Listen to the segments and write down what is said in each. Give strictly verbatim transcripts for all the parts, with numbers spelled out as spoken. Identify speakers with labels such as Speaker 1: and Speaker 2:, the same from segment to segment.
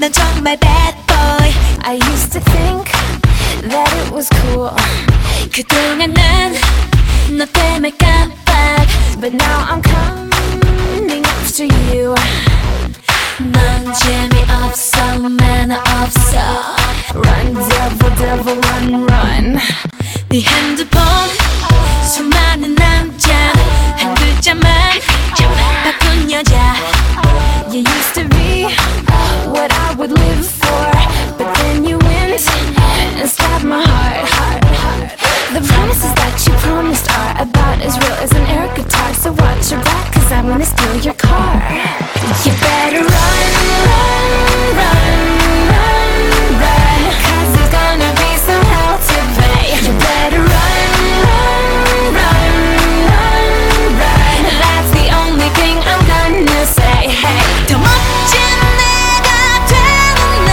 Speaker 1: 난 정말 bad boy. I used to think that it was cool. 그동안 난 너 때문에 깜빡. But now I'm coming after you. 넌 재미없어 매너 없어. Run devil devil run run. 네 핸드폰 수많은 남자 한 글자만 바꾼 여자. You used to be what I would live for, but then you went and stabbed my heart, heart, heart. The promises that you promised are about as real as an air guitar. So watch your back, cause I'm gonna steal your car. You better run, run, run, run, run, cause there's gonna be some hell to pay. You better run, run, run, run, run. That's the only thing I'm gonna say. Hey, 더 멋진 내가 되는 날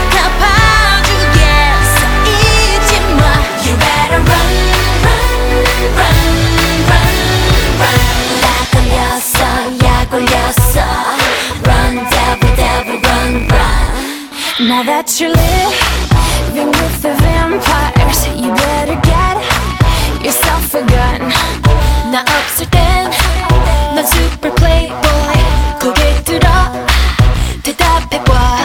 Speaker 1: 갚아주겠어 잊지 마. You better run, run, run, run, run. 나 걸렸어, 약 올렸어. Run, devil, devil, run, run. Now that you're living with the vampires, you better get yourself a gun. 나 없을 땐 넌 super playboy. 고개 들어 대답해봐.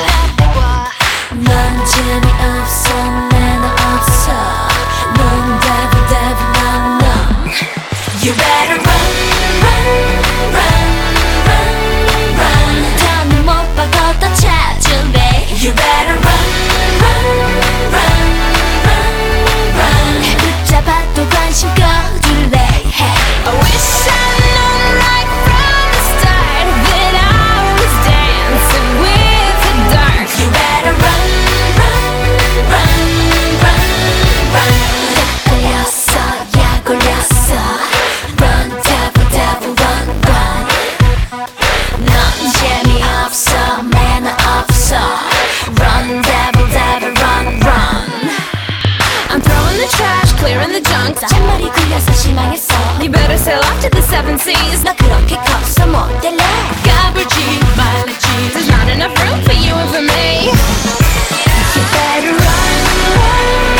Speaker 1: 넌 재미없어 매너 없어. 넌 devil, devil, 넌 넌. You better run, run, run, run, run. 더는 못 박아 더 찾을래. You better run, run, run, run, run. 붙잡아도 관심 꺼둘래. Hey, I wish I knew right from the start that I was dancing with the dark. You better run, run, run, run, run. 약 걸렸어, 약 올렸어. Run, devil, devil, run, run. 넌 재미없어 매너 없어. Run, devil, devil, run, run. I'm throwing the trash, clearing the junk. 잔머리 굴려서 실망했어. You better sail off to the seven seas. 너 그렇게 커서 못 될래. 까불지 말랬지. There's not enough room for you and for me. You better run, run.